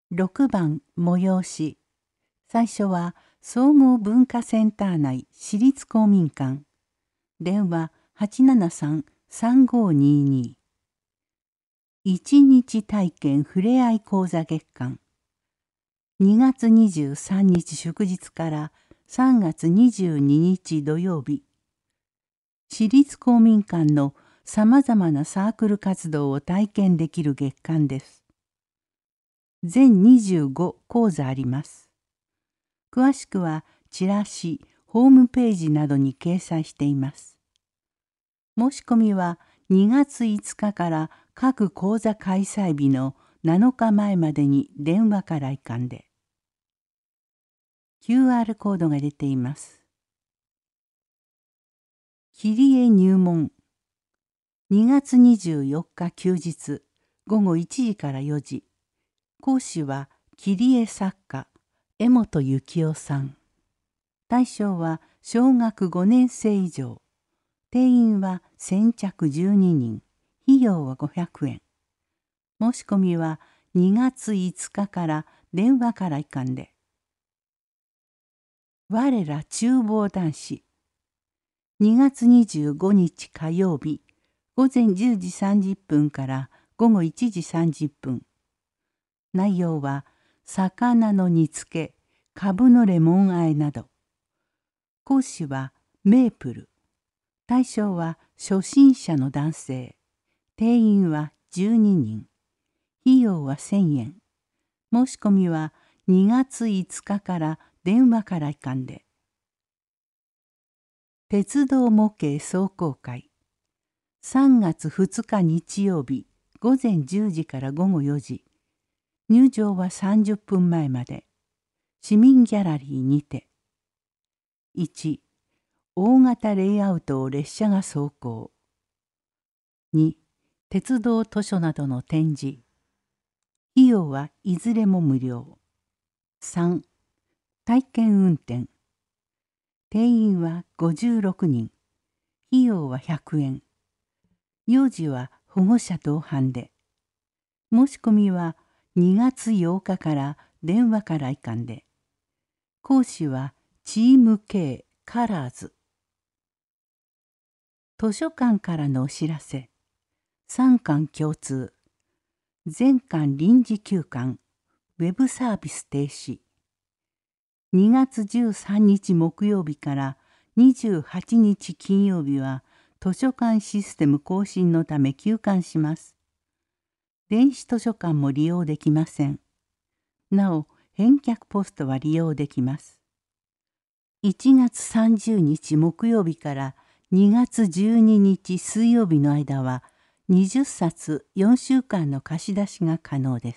6番催し。最初は総合文化センター内私立公民館。電話873-3522。一日体験ふれあい講座月間。2月23日祝日から3月22日土曜日。私立公民館のさまざまなサークル活動を体験できる月間です。全25講座あります。詳しくはチラシ、ホームページなどに掲載しています。申し込みは2月5日から各講座開催日の7日前までに電話か来館で。QR コードが出ています。切り絵入門。2月24日休日午後1時から4時。講師は切り絵作家江本幸雄さん。対象は小学5年生以上。定員は先着12人。費用は500円。申し込みは2月5日から電話から来館で。我ら厨房男子。2月25日火曜日午前10時30分から午後1時30分。内容は魚の煮付け、かぶのレモン和えなど。講師はメープル。対象は初心者の男性。定員は12人。費用は1000円。申し込みは2月5日から電話から来館で。鉄道模型壮行会。3月2日日曜日午前10時から午後4時。入場は30分前まで。市民ギャラリーにて。1、大型レイアウトを列車が走行。2、鉄道図書などの展示。費用はいずれも無料。3、体験運転。定員は56人。費用は100円。幼児は保護者同伴で。申し込みは2月8日から電話から来館で。講師はチーム K カラーズ。図書館からのお知らせ。3館共通。全館臨時休館。ウェブサービス停止。2月13日木曜日から28日金曜日は図書館システム更新のため休館します。電子図書館も利用できません。なお、返却ポストは利用できます。1月30日木曜日から2月12日水曜日の間は20冊4週間の貸し出しが可能です。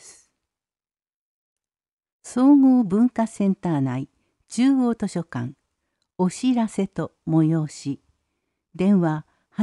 総合文化センター内中央図書館お知らせと催し。電話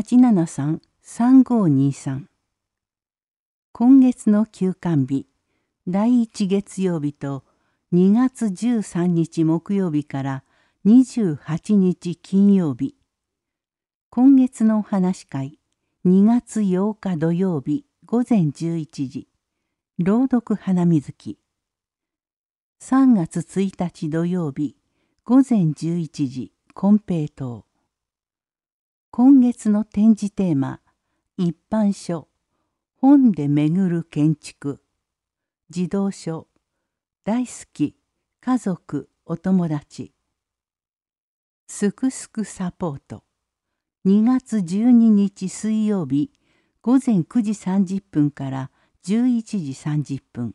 873-3523。今月の休館日第1月曜日と2月13日木曜日から28日金曜日。今月のお話し会2月8日土曜日午前11時。朗読花水木。3月1日土曜日午前11時。金平糖。今月の展示テーマ一般書本で巡る建築。児童書大好き家族お友達。すくすくサポート。2月12日水曜日午前9時30分から11時30分。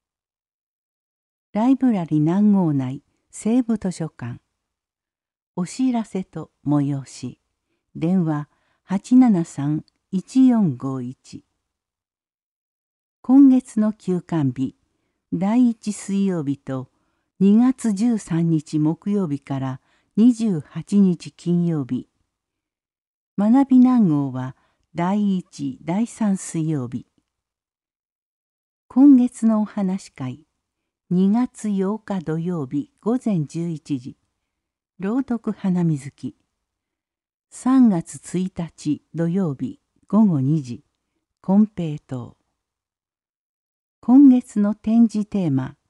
ライブラリ南郷内西部図書館。お知らせと催し。電話873-1451。今月の休館日第1水曜日と2月13日木曜日から28日金曜日。学び南郷は第1、第3水曜日。今月のお話し会2月8日土曜日午前11時。朗読花水木。3月1日土曜日午後2時。金平糖。今月の展示テーマ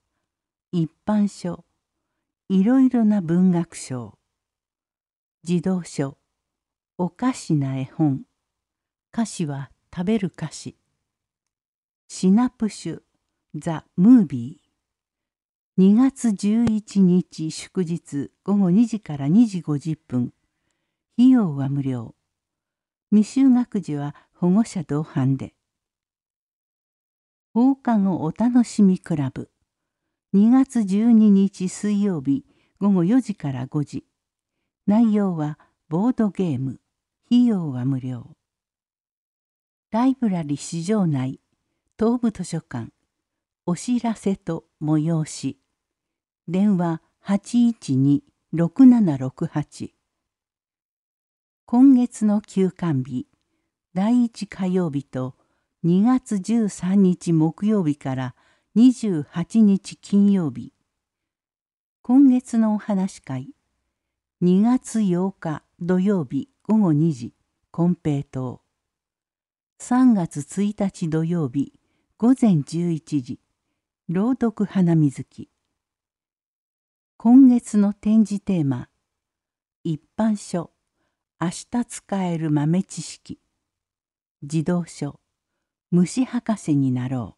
一般書、いろいろな文学賞、児童書、おかしな絵本、菓子は食べる菓子、シナプシュ、ザ・ムービー、2月11日祝日午後2時から2時50分、費用は無料、未就学児は保護者同伴で。放課後お楽しみクラブ、2月12日水曜日午後4時から5時。内容はボードゲーム、費用は無料。ライブラリ市場内、東部図書館、お知らせと催し。電話812-6768。今月の休館日、第1火曜日と2月13日木曜日から28日金曜日。今月のお話し会、2月8日土曜日午後2時、金平糖。3月1日土曜日午前11時、朗読花水木。今月の展示テーマ、一般書、明日使える豆知識。児童書、虫博士になろ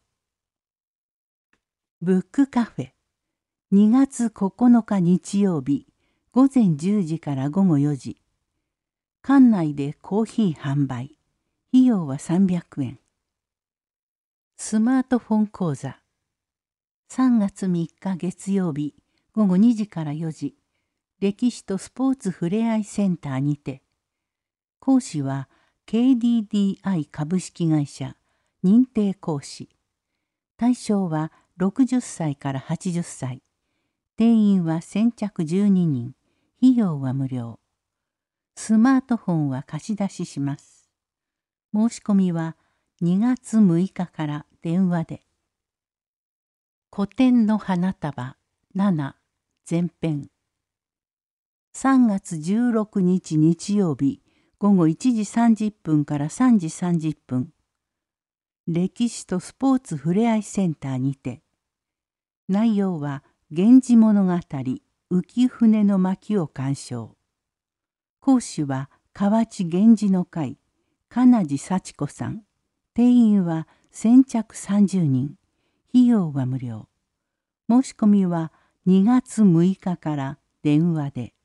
う。ブックカフェ、2月9日日曜日午前10時から午後4時。館内でコーヒー販売。費用は300円。スマートフォン講座。3月3日月曜日午後2時から4時。歴史とスポーツふれあいセンターにて。講師は KDDI 株式会社認定講師。対象は60歳から80歳。定員は先着12人。費用は無料。スマートフォンは貸し出しします。申し込みは2月6日から電話で。古典の花束7前編。3月16日日曜日午後1時30分から3時30分。歴史とスポーツふれあいセンターにて。内容は源氏物語浮舟の巻を鑑賞。講師は河内源氏の会金地幸子さん。定員は先着30人。費用は無料。申し込みは2月6日から電話で。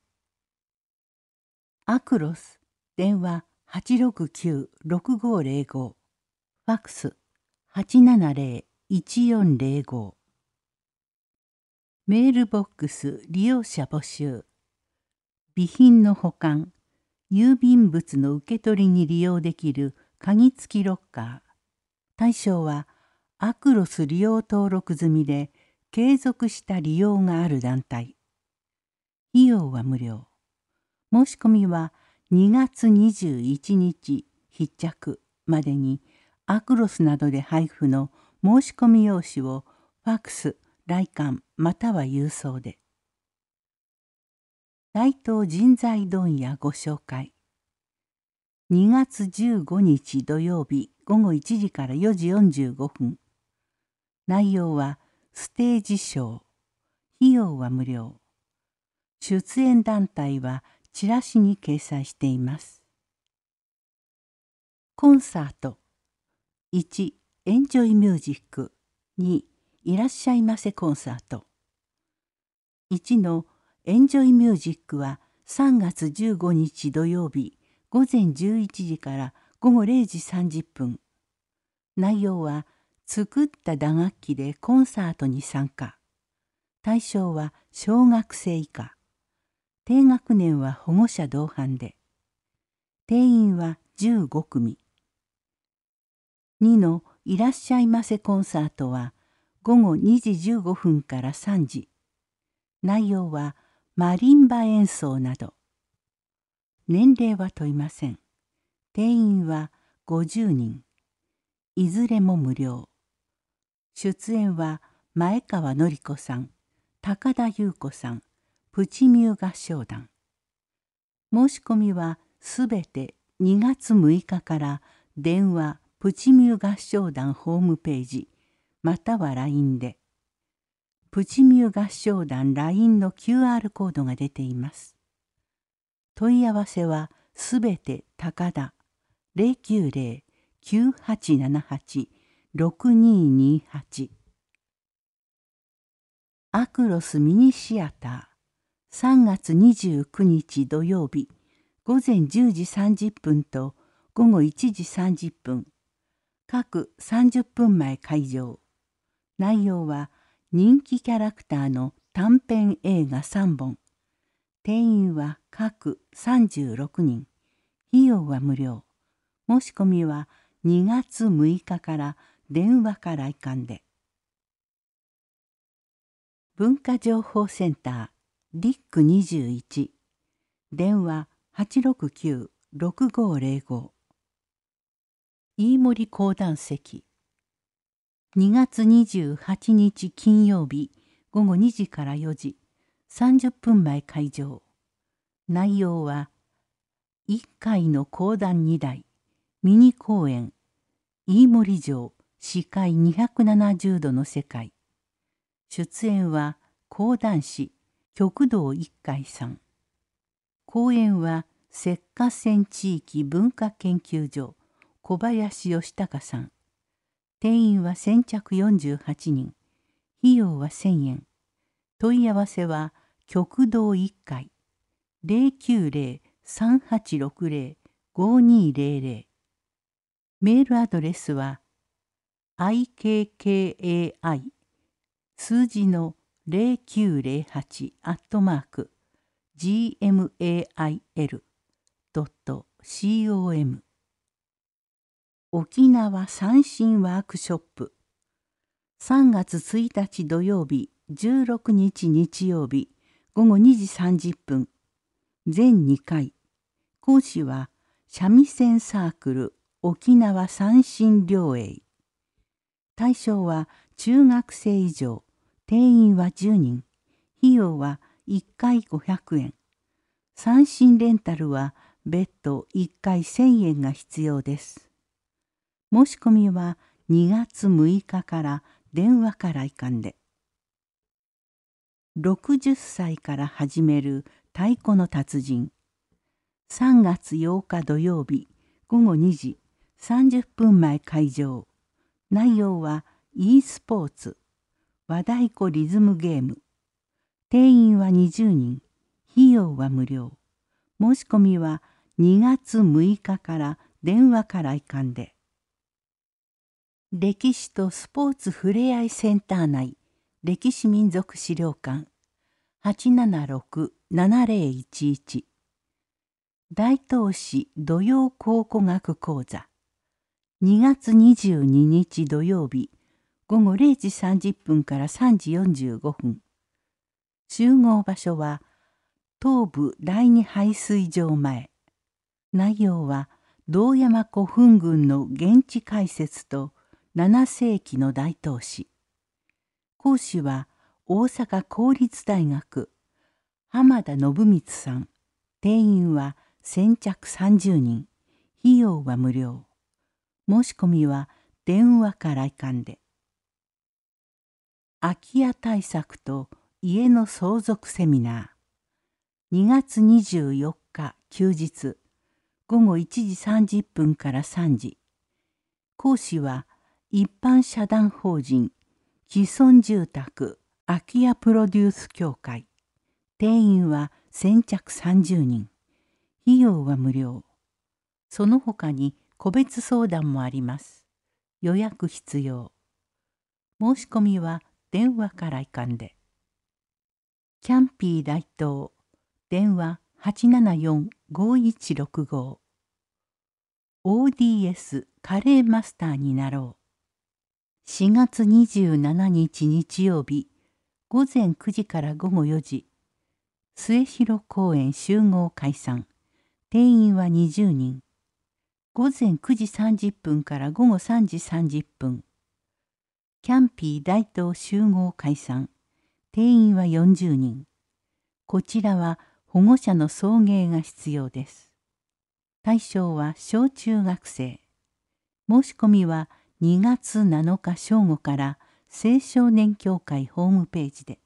アクロス電話869-6505。ファックス870-1405。メールボックス利用者募集。備品の保管、郵便物の受け取りに利用できる鍵付きロッカー。対象はアクロス利用登録済みで継続した利用がある団体。費用は無料。申し込みは2月21日必着までにアクロスなどで配布の申し込み用紙をファックス、来館または郵送で。大東人材問屋ご紹介。2月15日土曜日午後1時から4時45分。内容はステージショー。費用は無料。出演団体はチラシに掲載しています。コンサート。1、エンジョイミュージック。2、いらっしゃいませコンサート。1のエンジョイミュージックは3月15日土曜日午前11時から午後0時30分。内容は作った打楽器でコンサートに参加。対象は小学生以下。低学年は保護者同伴で。定員は15組。2のいらっしゃいませコンサートは午後2時15分から3時。内容はマリンバ演奏など。年齢は問いません。定員は50人。いずれも無料。出演は前川典子さん、高田優子さん、プチミュー合唱団。申し込みはすべて2月6日から電話プチミュー合唱団ホームページまたは LINE で。 プチミュー合唱団 LINE の QR コードが出ています。問い合わせはすべて高田090-9878-6228。アクロスミニシアター3月29日土曜日午前10時30分と午後1時30分。各30分前開場。内容は人気キャラクターの短編映画3本。定員は各36人。費用は無料。申し込みは2月6日から電話か来館で。文化情報センターディック21電話 869-6505 飯森講談席2月28日金曜日午後2時から4時30分前開場。内容は1回の講談2台ミニ公演飯森城視界270度の世界。出演は講談師旭堂一海さん。講演は石化線地域文化研究所小林義孝さん。定員は先着48人。費用は1000円。問い合わせは旭堂一海090-3860-5200。メールアドレスは ikkai数字の0908-gmail.com 沖縄三線ワークショップ3月1日土曜日16日日曜日午後2時30分全2回。講師は三味線サークル沖縄三線両営。対象は中学生以上。定員は10人。費用は1回500円。三線レンタルは別途1回1000円が必要です。申し込みは2月6日から電話か来館で。60歳から始める太鼓の達人。3月8日土曜日午後2時30分前開場。内容は e スポーツ。和太鼓リズムゲーム。定員は20人。費用は無料。申し込みは2月6日から電話か来館で。歴史とスポーツふれあいセンター内歴史民族資料館 876-7011 大東市土曜考古学講座2月22日土曜日午後0時30分から3時45分。集合場所は東部第二排水場前。内容は堂山古墳群の現地解説と7世紀の大東市。講師は大阪公立大学浜田信光さん。定員は先着30人。費用は無料。申し込みは電話か来館で。空き家対策と家の相続セミナー2月24日休日午後1時30分から3時。講師は一般社団法人既存住宅空き家プロデュース協会。定員は先着30人。費用は無料。その他に個別相談もあります。予約必要。申し込みは電話か来館で。キャンピー大東電話 874-5165 ODS カレーマスターになろう。4月27日日曜日午前9時から午後4時末広公園集合解散。定員は20人。午前9時30分から午後3時30分。キャンピー大東集合解散。定員は40人。こちらは保護者の送迎が必要です。対象は小中学生。申し込みは2月7日正午から青少年協会ホームページで。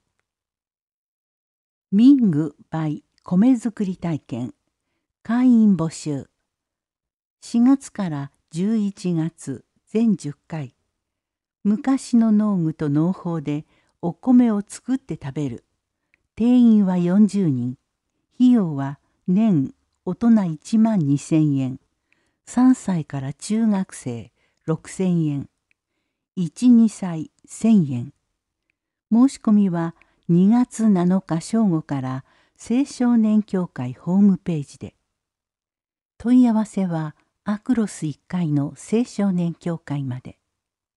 ミング by 米作り体験会員募集。4月から11月全10回。昔の農具と農法でお米を作って食べる。定員は40人。費用は年大人1万2000円。3歳から中学生6000円。1、2歳1000円。申し込みは2月7日正午から青少年協会ホームページで。問い合わせはアクロス1階の青少年協会まで。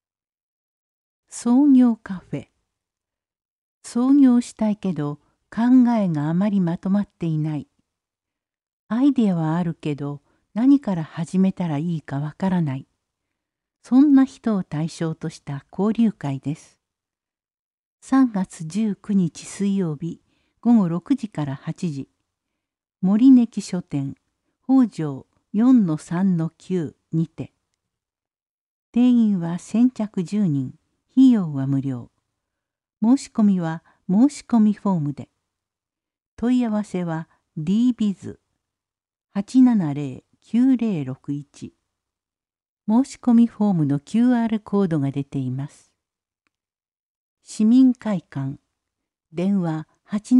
創業カフェ。創業したいけど考えがあまりまとまっていない。アイデアはあるけど何から始めたらいいかわからない。そんな人を対象とした交流会です。3月19日水曜日午後6時から8時。森根木書店北条 4-3-9 にて。定員は先着10人。費用は無料。申し込みは申し込みフォームで。問い合わせは dbiz870-9061。申し込みフォームの QR コードが出ています。市民会館。電話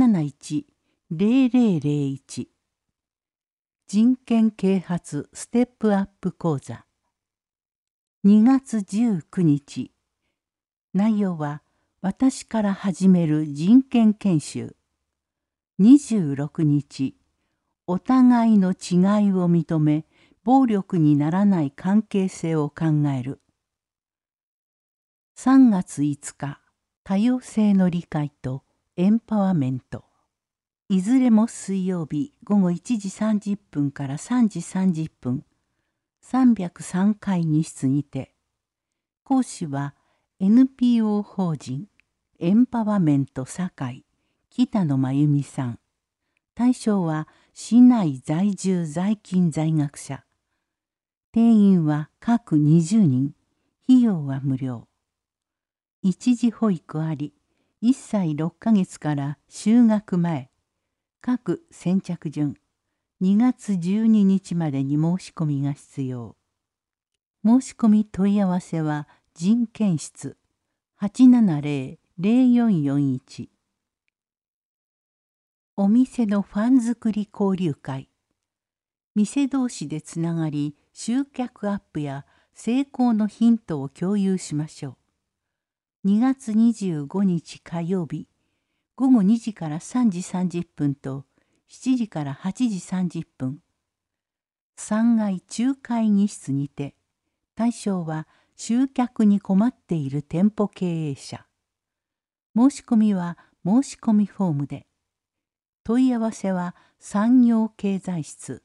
871-0001。人権啓発ステップアップ講座。2月19日。内容は私から始める人権研修。26日。お互いの違いを認め、暴力にならない関係性を考える。3月5日。多様性の理解とエンパワメント。いずれも水曜日午後1時30分から3時30分。303会議室にて。講師は NPO 法人エンパワメント堺北野真由美さん。対象は市内在住在勤在学者。定員は各20人。費用は無料。一時保育あり。1歳6ヶ月から就学前。各先着順。2月12日までに申し込みが必要。申し込み問い合わせは人権室 870-0441。お店のファン作り交流会。店同士でつながり、集客アップや成功のヒントを共有しましょう。2月25日火曜日、午後2時から3時30分と7時から8時30分。3階中会議室にて、対象は集客に困っている店舗経営者。申し込みは申し込みフォームで。問い合わせは産業経済室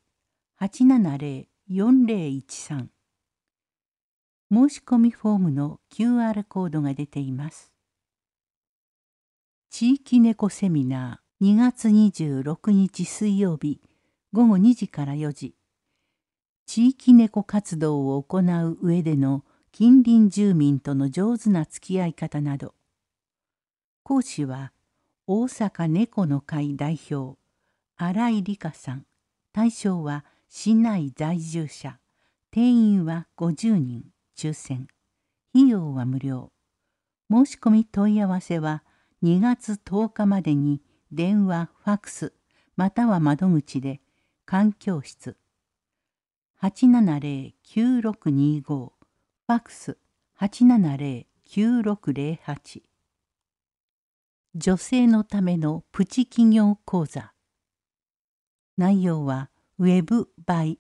870-4013。申し込みフォームの QR コードが出ています。地域猫セミナー2月26日水曜日午後2時から4時。地域猫活動を行う上での近隣住民との上手な付き合い方など。講師は大阪猫の会代表新井理香さん。対象は市内在住者。定員は50人。抽選。費用は無料。申し込み問い合わせは2月10日までに電話、ファクスまたは窓口で環境室 870-9625 ファクス 870-9608。女性のためのプチ企業講座。内容はウェブ by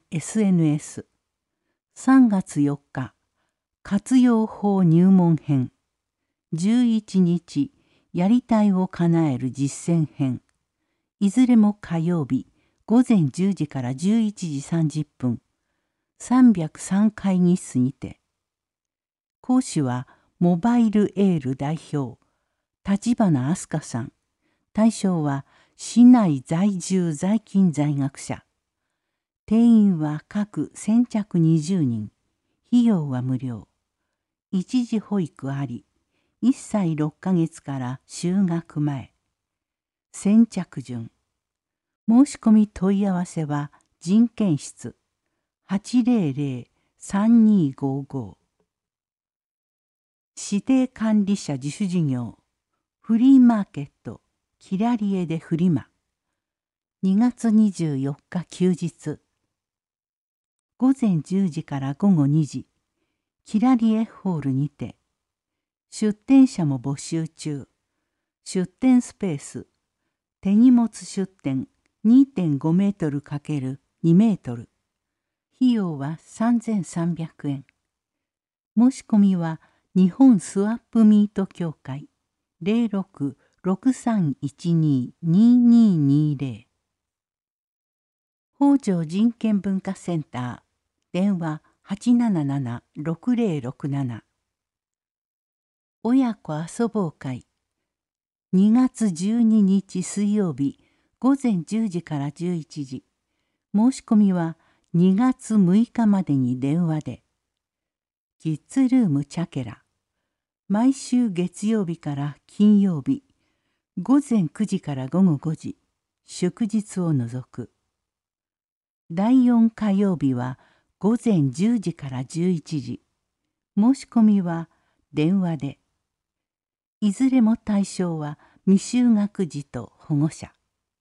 SNS。3月4日活用法入門編。11日やりたいを叶える実践編。いずれも火曜日午前10時から11時30分。303会議室にて。講師はモバイルエール代表立花飛鳥さん。対象は市内在住在勤在学者。定員は各先着20人。費用は無料。一時保育あり。 1歳6ヶ月から就学前。先着順。申し込み問い合わせは人権室800-3255。指定管理者自主事業フリーマーケットキラリエでフリマ。2月24日休日。午前10時から午後2時。キラリエホールにて。出店者も募集中。出店スペース。手荷物出店 2.5 メートル×2メートル。費用は3300円。申し込みは日本スワップミート協会 06-6312-2220。北条人権文化センター。電話877-6067。親子遊ぼう会。2月12日水曜日午前10時から11時。申し込みは2月6日までに電話で。キッズルームチャケラ。毎週月曜日から金曜日。午前9時から午後5時。祝日を除く。第4火曜日は午前10時から11時。申し込みは電話で。いずれも対象は未就学児と保護者。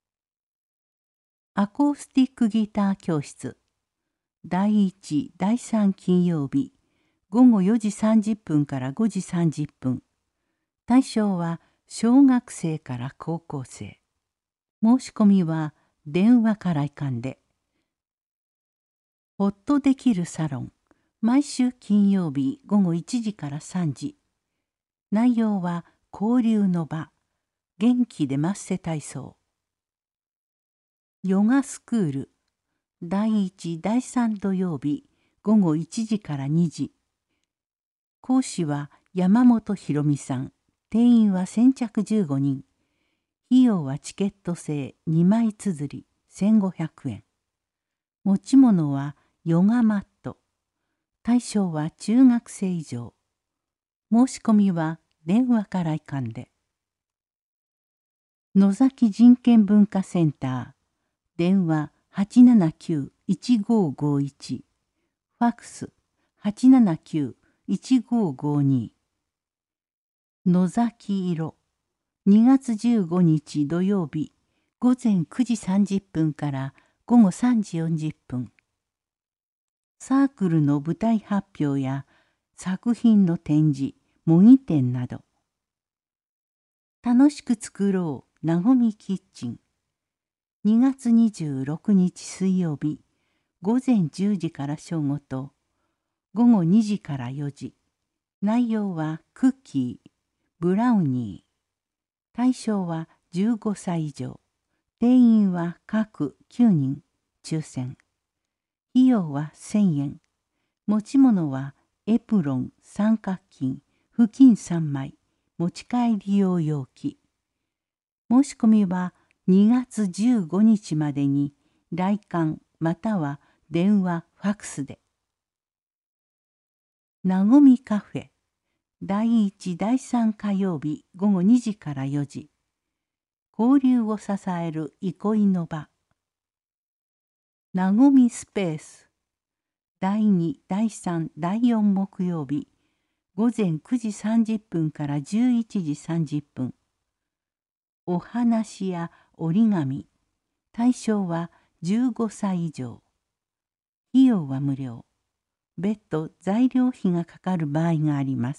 アコースティックギター教室。第1、第3金曜日。午後4時30分から5時30分。対象は小学生から高校生。申し込みは電話から来館で。ほっとできるサロン。毎週金曜日午後1時から3時。内容は交流の場。元気でマッセ体操。ヨガスクール。第1、第3土曜日午後1時から2時。講師は山本博美さん。定員は先着15人。費用はチケット制2枚綴り1500円。持ち物はヨガマット。対象は中学生以上。申し込みは電話から来館で。野崎人権文化センター。電話879-1551。ファックス879-1552。野崎色。2月15日土曜日午前9時30分から午後3時40分。サークルの舞台発表や作品の展示、模擬展など。楽しく作ろうなごみキッチン。2月26日水曜日午前10時から正午と午後2時から4時。内容はクッキー、ブラウニー。対象は15歳以上。定員は各9人。抽選。費用は1000円。持ち物はエプロン、三角巾、布巾3枚、持ち帰り用容器。申し込みは2月15日までに来館または電話、ファックスで。なごみカフェ。第1、第3火曜日午後2時から4時。交流を支える憩いの場。なごみスペース。第2、第3、第4木曜日午前9時30分から11時30分。お話や折り紙。対象は15歳以上。費用は無料。別途材料費がかかる場合があります。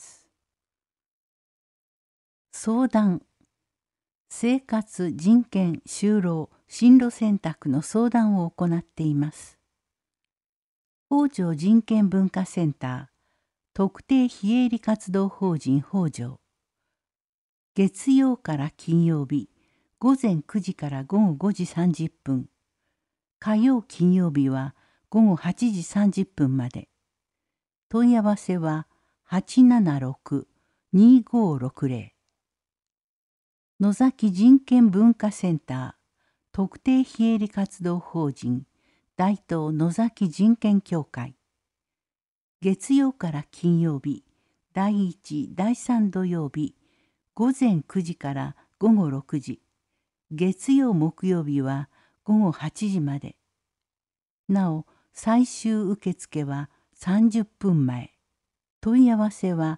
相談。生活、人権、就労、進路選択の相談を行っています。北条人権文化センター特定非営利活動法人北条。月曜から金曜日午前9時から午後5時30分。火曜金曜日は午後8時30分まで。問い合わせは876-2560。野崎人権文化センター特定非営利活動法人大東野崎人権協会。月曜から金曜日第1、第3土曜日午前9時から午後6時、月曜木曜日は午後8時まで。なお、最終受付は30分前。問い合わせは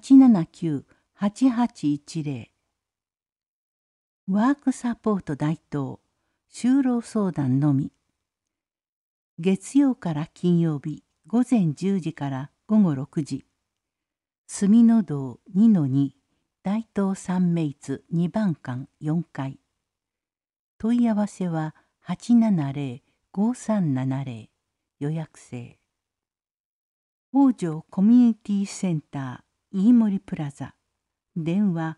879-8810。ワークサポート大東、就労相談のみ。月曜から金曜日午前10時から午後6時。住の堂 2-2 大東三名津2番館4階。問い合わせは870-5370。予約制。北条コミュニティセンター飯森プラザ。電話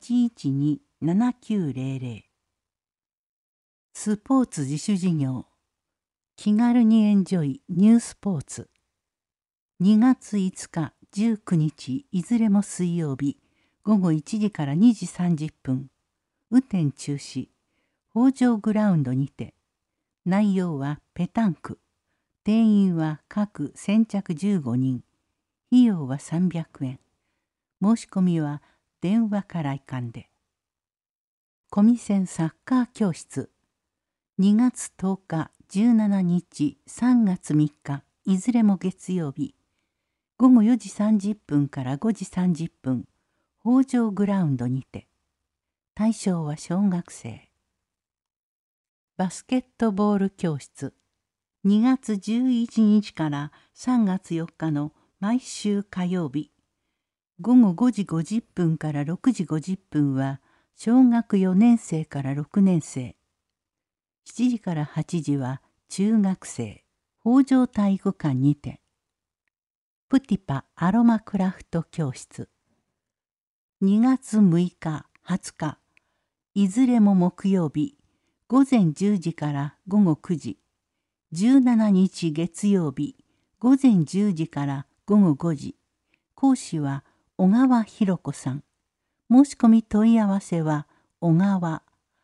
812-7900。スポーツ自主事業。気軽にエンジョイニュースポーツ。2月5日、19日いずれも水曜日午後1時から2時30分。雨天中止。北条グラウンドにて。内容はペタンク。定員は各先着15人。費用は300円。申し込みは電話からいかんで。コミセンサッカー教室。2月10日、17日、3月3日、いずれも月曜日。午後4時30分から5時30分、北条グラウンドにて。対象は小学生。バスケットボール教室。2月11日から3月4日の毎週火曜日。午後5時50分から6時50分は小学4年生から6年生。7時から8時は中学生。北条体育館にて。プティパアロマクラフト教室。2月6日、20日、いずれも木曜日、午前10時から午後9時。17日月曜日、午前10時から午後5時。講師は小川弘子さん。申し込み問い合わせは小川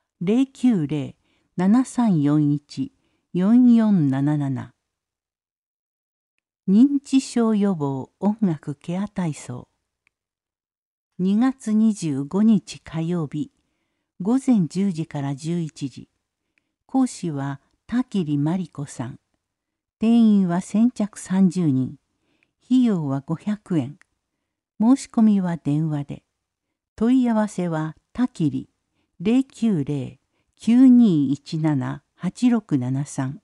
090-7341-4477。認知症予防音楽ケア体操。2月25日火曜日、午前10時から11時。講師は田切真理子さん。定員は先着30人。費用は500円。申し込みは電話で。問い合わせは田切090-9217-8673。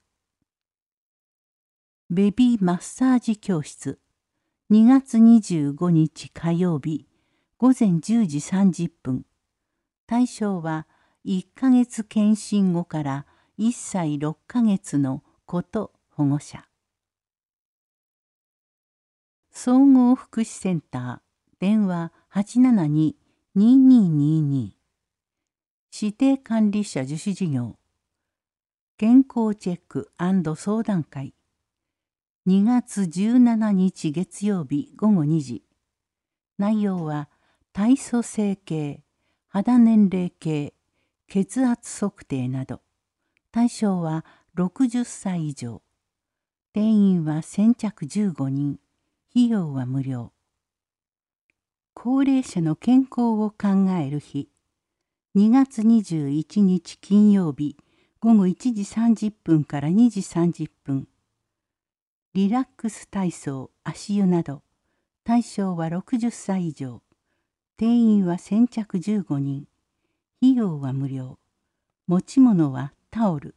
ベビーマッサージ教室。2月25日火曜日、午前10時30分。対象は1ヶ月検診後から1歳6ヶ月の子と保護者。総合福祉センター、電話872-2222。指定管理者自主事業。健康チェック&相談会。2月17日月曜日午後2時。内容は体組成計、肌年齢計、血圧測定など。対象は60歳以上。定員は先着15人。費用は無料。高齢者の健康を考える日。2月21日金曜日午後1時30分から2時30分。リラックス体操、足湯など。対象は60歳以上。定員は先着15人。費用は無料。持ち物はタオル。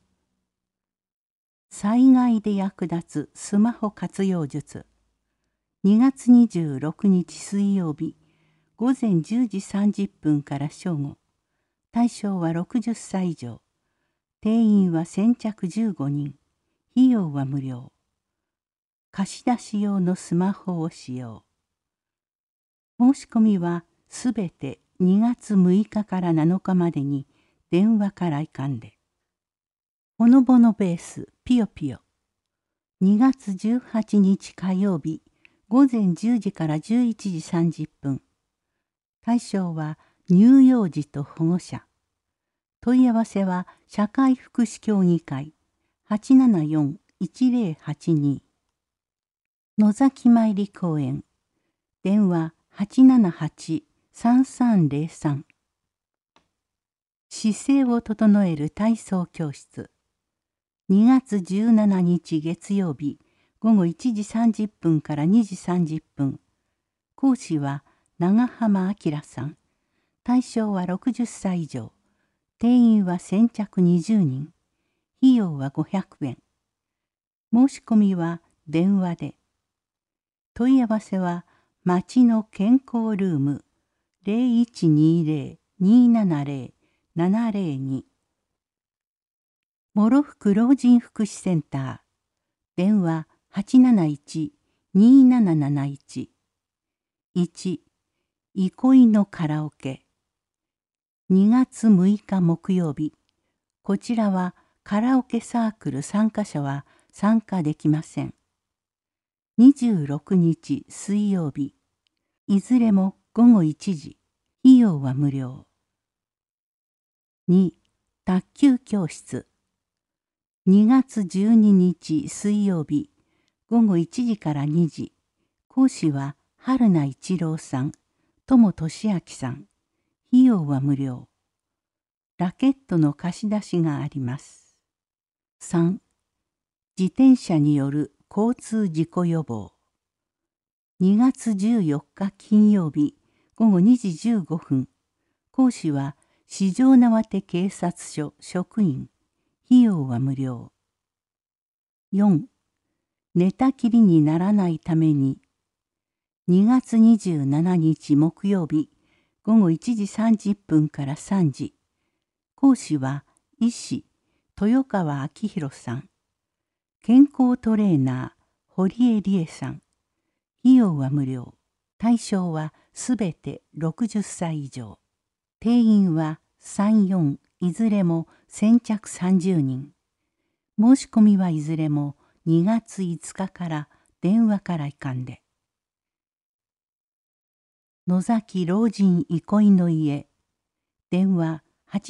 災害で役立つスマホ活用術。2月26日水曜日、午前10時30分から正午。対象は60歳以上。定員は先着15人。費用は無料。貸し出し用のスマホを使用。申し込みはすべて2月6日から7日までに電話からいかんで。ほのぼのベースピヨピヨ。2月18日火曜日、午前10時から11時30分。対象は乳幼児と保護者。問い合わせは社会福祉協議会 874-1082。野崎参り公園。電話 878-3303。姿勢を整える体操教室。2月17日月曜日午後1時30分から2時30分。講師は長浜明さん。対象は60歳以上。定員は先着20人。費用は500円。申し込みは電話で。問い合わせは町の健康ルーム 0120-270-702。諸福老人福祉センター。電話871-2771。1、憩いのカラオケ。2月6日木曜日。こちらはカラオケサークル参加者は参加できません。26日水曜日。いずれも午後1時。費用は無料。2、卓球教室。2月12日水曜日。午後1時から2時。講師は春名一郎さん、友俊明さん。費用は無料。ラケットの貸し出しがあります。3、自転車による交通事故予防。2月14日金曜日午後2時15分。講師は四条畷警察署職員。費用は無料。4、寝たきりにならないために。2月27日木曜日午後1時30分から3時。講師は医師豊川明宏さん。健康トレーナー堀江理恵さん。費用は無料。対象はすべて60歳以上。定員は3、4いずれも先着30人。申し込みはいずれも2月5日から電話からいかんで。野崎老人憩いの家。電話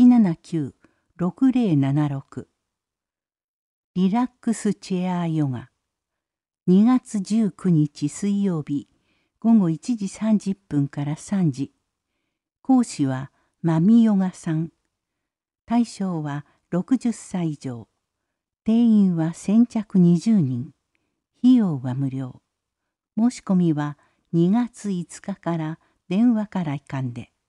879-6076。リラックスチェアヨガ。2月19日水曜日午後1時30分から3時。講師はまみヨガさん。対象は60歳以上。定員は先着20人。費用は無料。申し込みは2月5日から電話からいかんで。